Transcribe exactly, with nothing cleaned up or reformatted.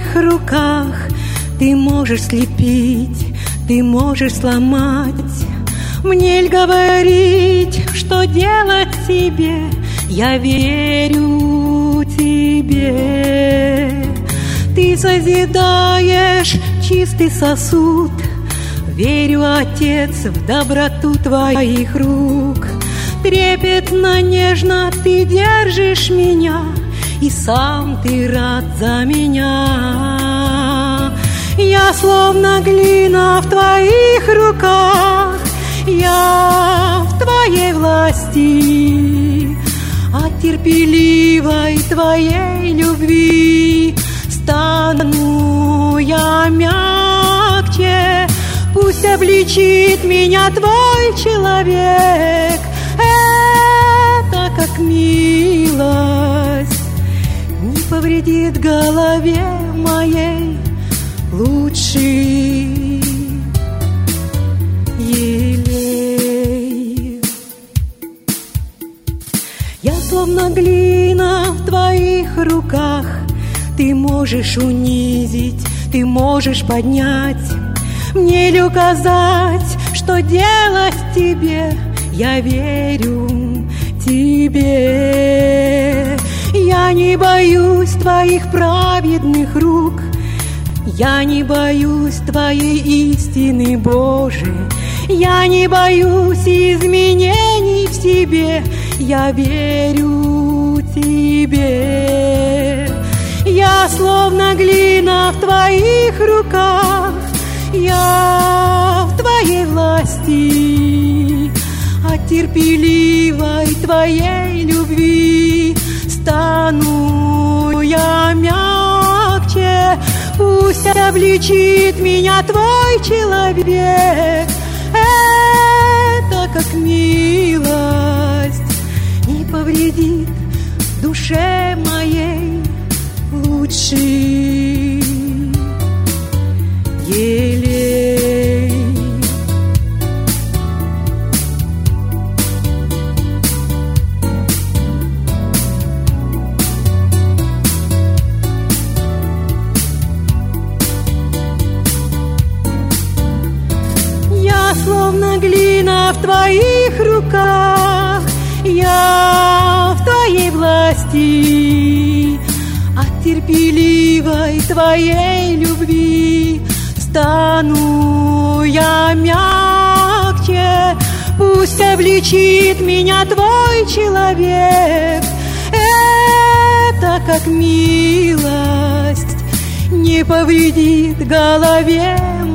твоих руках. Ты можешь слепить, ты можешь сломать. Мне ль говорить, что делать тебе? Я верю тебе. Ты созидаешь чистый сосуд. Верю, Отец, в доброту твоих рук. Трепетно, нежно ты держишь меня, и сам ты рад за меня. Я словно глина в твоих руках, я в твоей власти. От терпеливой твоей любви стану я мягче. Пусть обличит меня твой человек. Это как милость, не повредит голове моей лучший елей. Я словно глина в твоих руках. Ты можешь унизить, ты можешь поднять. Мне ли указать, что делать тебе? Я верю тебе. Я не боюсь твоих праведных рук. Я не боюсь твоей истины, Божией. Я не боюсь изменений в себе. Я верю тебе. Я словно глина в твоих руках. Я в твоей власти. От терпеливой твоей любви стану я мягче. Пусть обличит меня твой человек. Это как милость, не повредит душе моей лучший елей. Я словно глина в твоих руках, я в твоей власти. От терпеливой твоей любви стану я мягче. Пусть обличит меня твой человек. Это как милость, не повредит голове